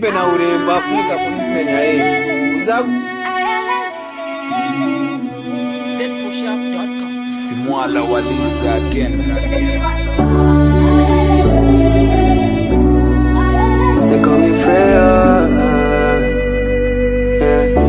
kumbe na urembo afunika kunimenya yeye. Uzaku zpushup.com. Simwala Waliza again. They call me Freya, yeah.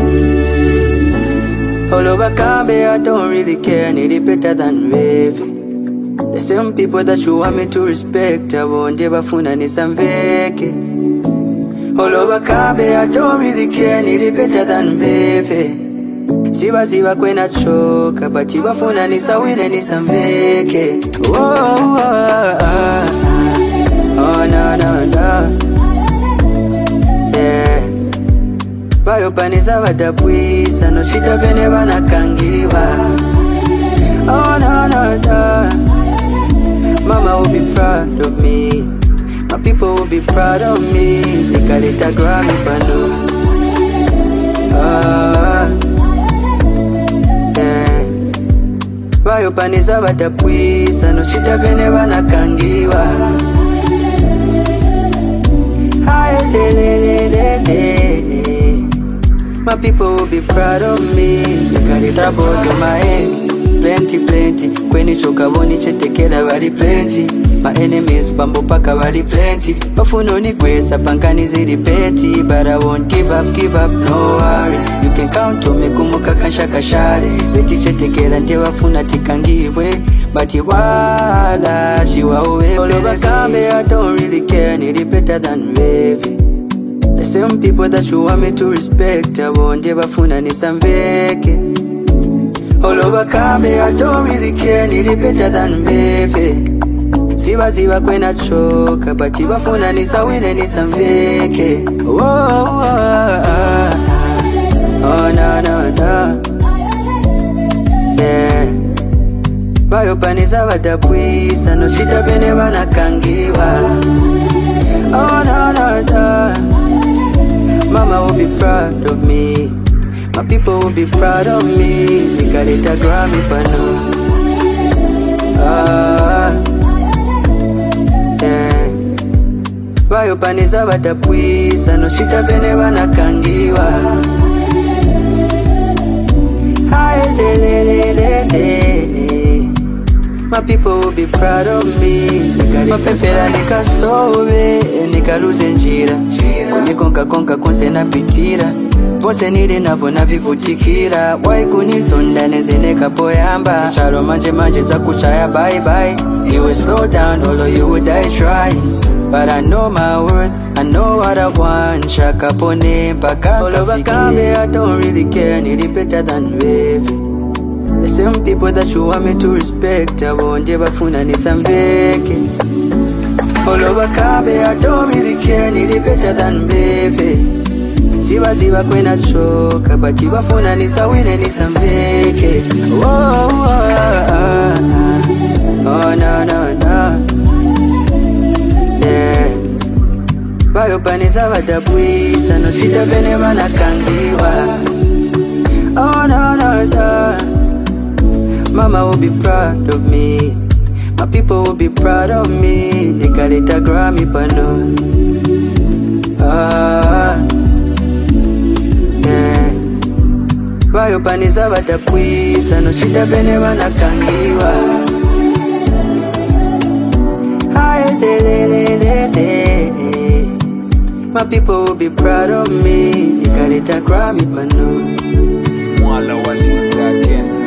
All over Kambe, I don't really care, need it better than Wavy. The same people that you want me to respect, I won't ever funa ni samveke. All over Kambe, I don't really care, need it better than Wavy. Siva kwena choka, but iba funa ni sawine ni samveke. Oh, no. Bayo paniza wadabwisa, no shita vene wanakangiwa. Oh no. Mama will be proud of me. My people will be proud of me. Nikaleta Grammy pano. Yeah. Bayo paniza wadabwisa, no shita vene wanakangiwa. My people will be proud of me. Got the troubles on my head. Plenty. Kweni choka boni chetekela bali plenty. My enemies pambo paka bali plenty. Bafuno ni kwesa pankani ziri peti. But I won't give up, no worry. You can count on me kumuka kanshaka shari. Beti chetekela nte wafuna tikangiwe. But wala shiwa uwe. All over Kambe, I don't really care. Need it better than Wavy. The same people that you want me to respect, I won't ever funa ni samveke. All over Kambe, I don't really care, need it better than Wavy. Siva kwena choka, but iba funa ni sawine ni samveke. Oh no. Yeah. Bayo paniza wadabwisa, no shita vene wanakangiwa. Oh no. Mama will be proud of me. My people will be proud of me. Nikaleta Grammy pano. Yeah. Bayo paniza wadabwisa, no shita vene wanakangiwa. My people will be proud of me. Mapepera nikasowe, nikaluze njira. Kunikonka konse napitira. Vose nire navo navivutikira. Waikunisonda nezene kapoyamba. Tichalo manje za kuchaya bye. You will slow down, although you would die trying. But I know my worth, I know what I want. Shaka pone mpaka all over Kambe, I don't really care. Need it better than Wavy. The same people that you want me to respect, I won't ever funa ni samveke. All over Kambe, I don't really care, need it better than Wavy. Siva kwena choka, but iba funa ni sawine ni samveke. Oh no. Yeah. Bayo paniza wadabwisa, no shita vene wanakangiwa. Oh no. Mama will be proud of me. My people will be proud of me. Nikaleta Grammy pano. Yeah. Bayo paniza wadabwisa, no shita vene wanakangiwa. My people will be proud of me. Nikaleta Grammy pano. Simwala Waliza again.